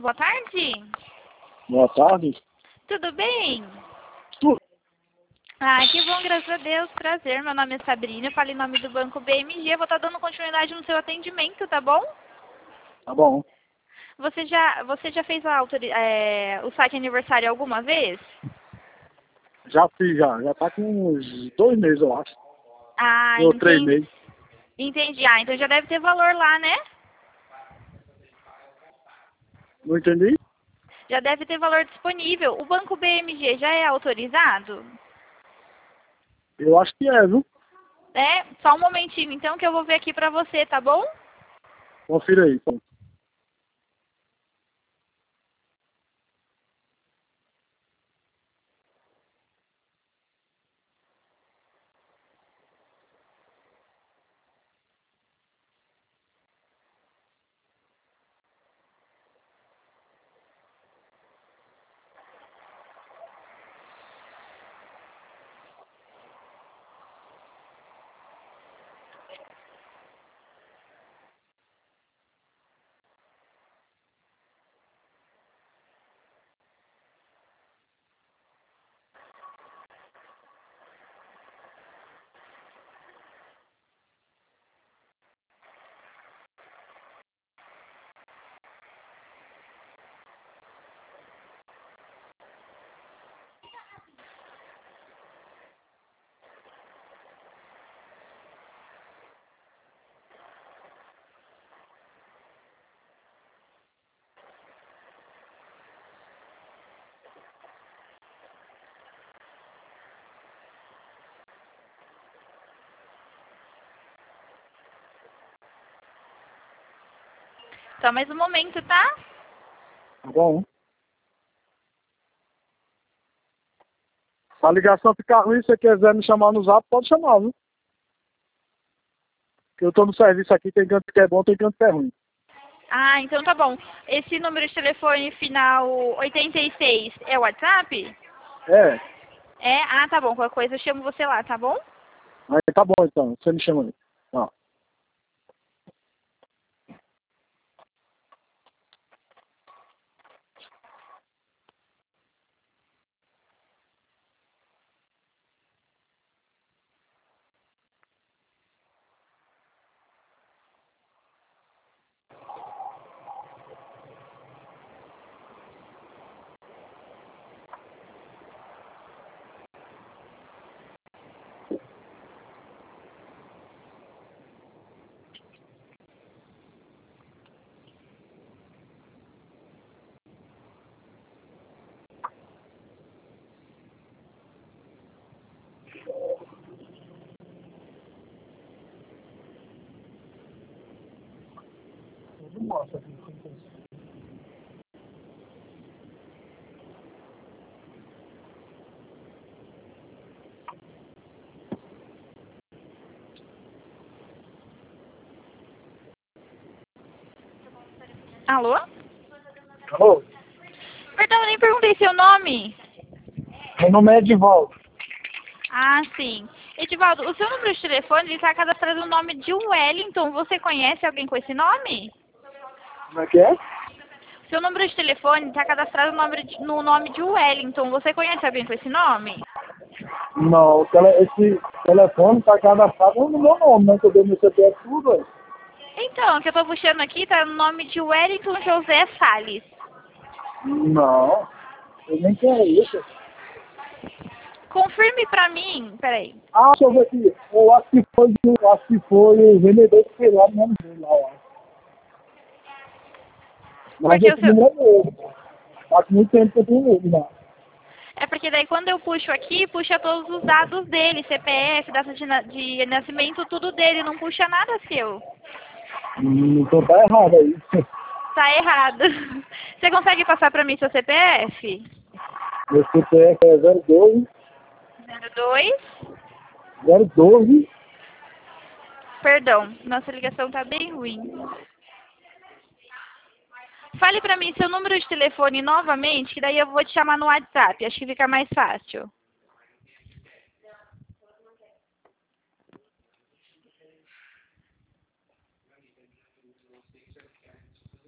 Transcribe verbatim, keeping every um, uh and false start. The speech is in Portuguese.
boa tarde. Boa tarde. Tudo bem? Tudo. Ah, que bom, graças a Deus. Prazer, meu nome é Sabrina, eu falo em nome do Banco B M G. Eu vou estar dando continuidade no seu atendimento, tá bom? Tá bom. Você já, você já fez a autori é, o saque aniversário alguma vez? Já fiz, já. Já tá com uns dois meses, eu acho. Ah, Ou três entendi. meses. Entendi. Ah, então já deve ter valor lá, né? Não entendi? Já deve ter valor disponível. O Banco B M G já é autorizado? Eu acho que é, viu? É, só um momentinho então que eu vou ver aqui pra você, tá bom? Confira aí. Então. Só mais um momento, tá? Tá bom. Se a ligação ficar ruim, se você quiser me chamar no zap, pode chamar, viu? Porque eu tô no serviço aqui, tem canto que é bom, tem canto que é ruim. Ah, então tá bom. Esse número de telefone final oitenta e seis é o WhatsApp? É. É? Ah, tá bom. Qualquer coisa eu chamo você lá, tá bom? Aí tá bom então, você me chama aí. Tá. Alô? Alô? Perdão, eu nem perguntei seu nome. Meu nome é Edivaldo. Ah, sim. Edivaldo, o seu número de telefone está cadastrado no nome de Wellington. Você conhece alguém com esse nome? Como é que é? Seu número de telefone está cadastrado no nome de, no nome de Wellington. Você conhece alguém com esse nome? Não, o tele, esse telefone tá cadastrado no meu nome, né? Que eu dei meu C P F tudo, velho. Então, o que eu estou puxando aqui está no nome de Wellington José Salles. Não, eu nem quero isso. Confirme pra mim, peraí. Ah, deixa eu ver aqui. Eu acho que foi, o- acho que foi o vendedor que fez lá no nome dele, lá, eu acho. Mas Porque o esse seu... número é novo. Faz muito tempo que eu tenho ele, né? É porque daí quando eu puxo aqui, puxa todos os dados dele, C P F, data de, na- de nascimento, tudo dele, não puxa nada seu. Hum, Então tá errado aí. Tá errado. Você consegue passar pra mim seu C P F? Meu C P F é zero doze, zero dois. zero doze, Perdão, nossa ligação tá bem ruim. Fale pra mim seu número de telefone novamente, que daí eu vou te chamar no WhatsApp, acho que fica mais fácil.